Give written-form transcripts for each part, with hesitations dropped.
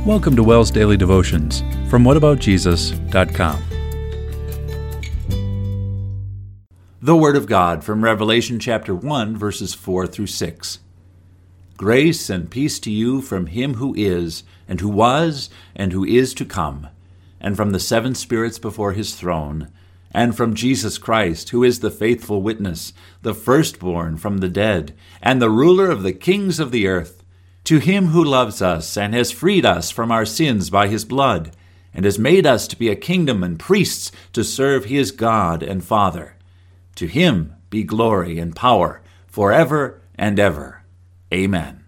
Welcome to WELL's Daily Devotions from whataboutjesus.com. The Word of God from Revelation chapter 1, verses 4 through 6. Grace and peace to you from Him who is, and who was, and who is to come, and from the seven spirits before His throne, and from Jesus Christ, who is the faithful witness, the firstborn from the dead, and the ruler of the kings of the earth, to Him who loves us and has freed us from our sins by His blood, and has made us to be a kingdom and priests to serve His God and Father. To Him be glory and power forever and ever. Amen.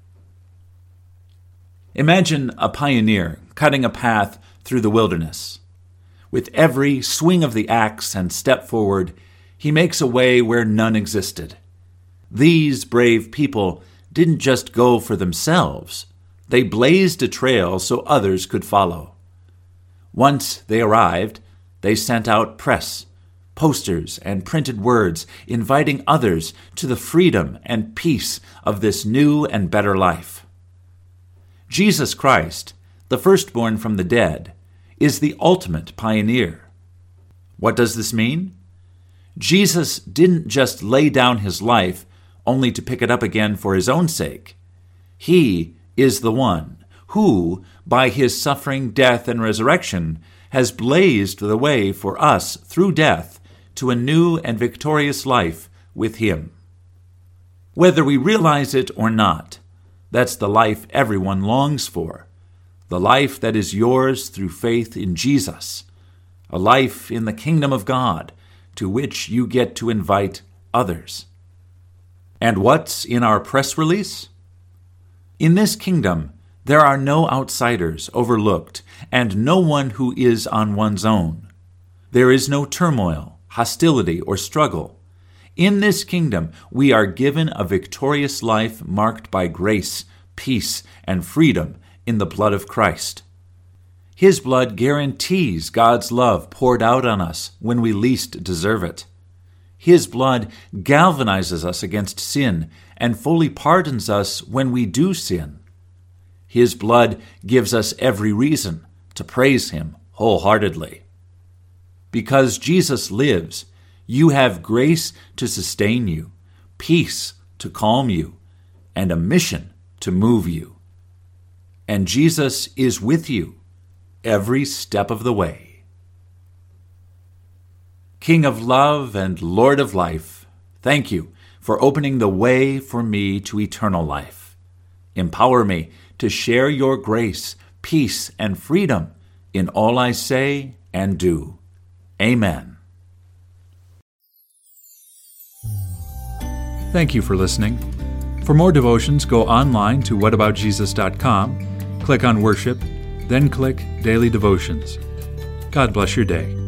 Imagine a pioneer cutting a path through the wilderness. With every swing of the axe and step forward, he makes a way where none existed. These brave people didn't just go for themselves. They blazed a trail so others could follow. Once they arrived, they sent out press, posters, and printed words inviting others to the freedom and peace of this new and better life. Jesus Christ, the firstborn from the dead, is the ultimate pioneer. What does this mean? Jesus didn't just lay down His life only to pick it up again for His own sake. He is the one who, by His suffering, death, and resurrection, has blazed the way for us through death to a new and victorious life with Him. Whether we realize it or not, that's the life everyone longs for, the life that is yours through faith in Jesus, a life in the kingdom of God to which you get to invite others. And what's in our press release? In this kingdom, there are no outsiders overlooked and no one who is on one's own. There is no turmoil, hostility, or struggle. In this kingdom, we are given a victorious life marked by grace, peace, and freedom in the blood of Christ. His blood guarantees God's love poured out on us when we least deserve it. His blood galvanizes us against sin and fully pardons us when we do sin. His blood gives us every reason to praise Him wholeheartedly. Because Jesus lives, you have grace to sustain you, peace to calm you, and a mission to move you. And Jesus is with you every step of the way. King of love and Lord of life, thank you for opening the way for me to eternal life. Empower me to share your grace, peace, and freedom in all I say and do. Amen. Thank you for listening. For more devotions, go online to whataboutjesus.com, click on Worship, then click Daily Devotions. God bless your day.